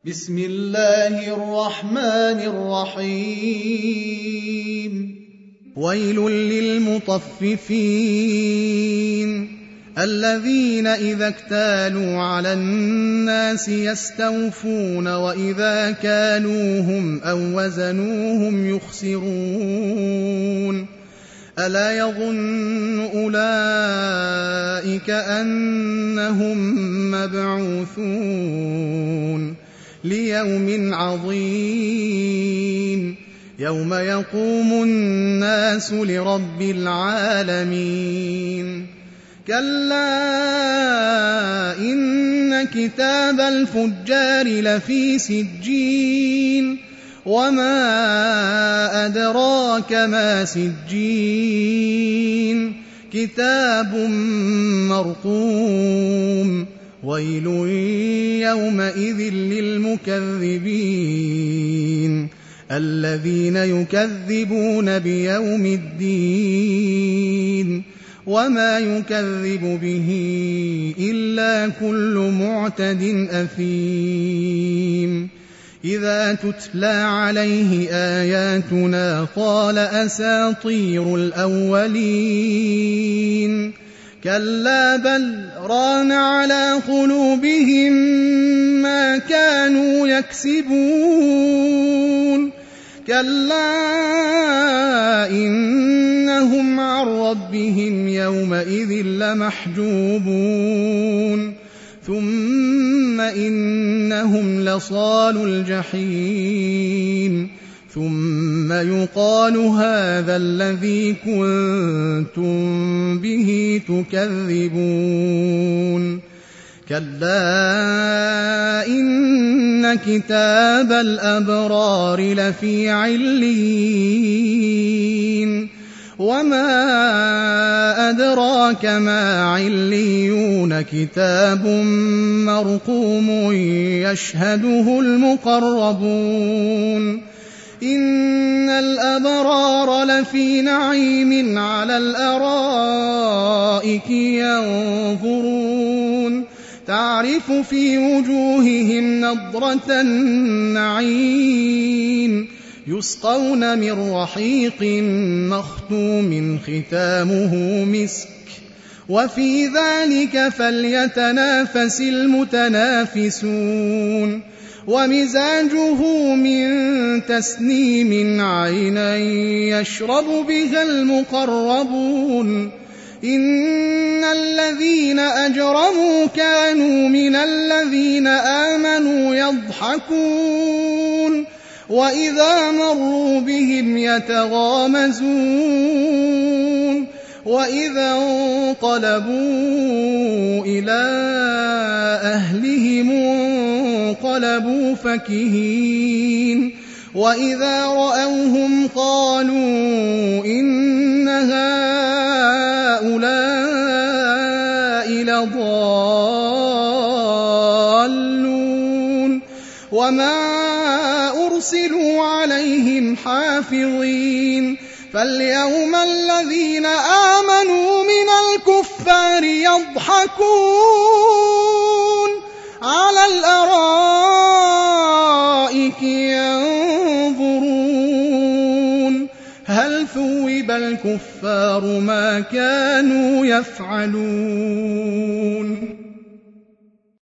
بسم الله الرحمن الرحيم ويل للمطففين الذين إذا اكتالوا على الناس يستوفون وإذا كالوهم أو وزنوهم يخسرون ألا يظن أولئك أنهم مبعوثون ليوم عظيم يوم يقوم الناس لرب العالمين كلا إن كتاب الفجار لفي سجين وما أدراك ما سجين كتاب مرقوم ويل يومئذ للمكذبين الذين يكذبون بيوم الدين وما يكذب به إلا كل معتد أثيم إذا تتلى عليه آياتنا قال أساطير الأولين كلا بل ران على قلوبهم ما كانوا يكسبون كلا إنهم عن ربهم يومئذ لمحجوبون ثم إنهم لصالو الجحيم ثم يقال هذا الذي كنتم به تكذبون كلا إن كتاب الأبرار لفي عليين وما أدراك ما عليون كتاب مرقوم يشهده المقربون إن الأبرار لفي نعيم على الأرائك ينظرون تعرف في وجوههم نضرة النعيم يسقون من رحيق مختوم ختامه مسك وفي ذلك فليتنافس المتنافسون ومزاجه من تسنيم عينا يشرب بها المقربون إن الذين أجرموا كانوا من الذين آمنوا يضحكون وإذا مروا بهم يتغامزون وإذا انقلبوا إلى أهلهم انقلبوا فكهين وإذا رأوهم قالوا إن هؤلاء لضالون وما أرسلوا عليهم حافظين فاليوم الذين آمنوا من الكفار يضحكون على الأرائك ينظرون هل ثوب الكفار ما كانوا يفعلون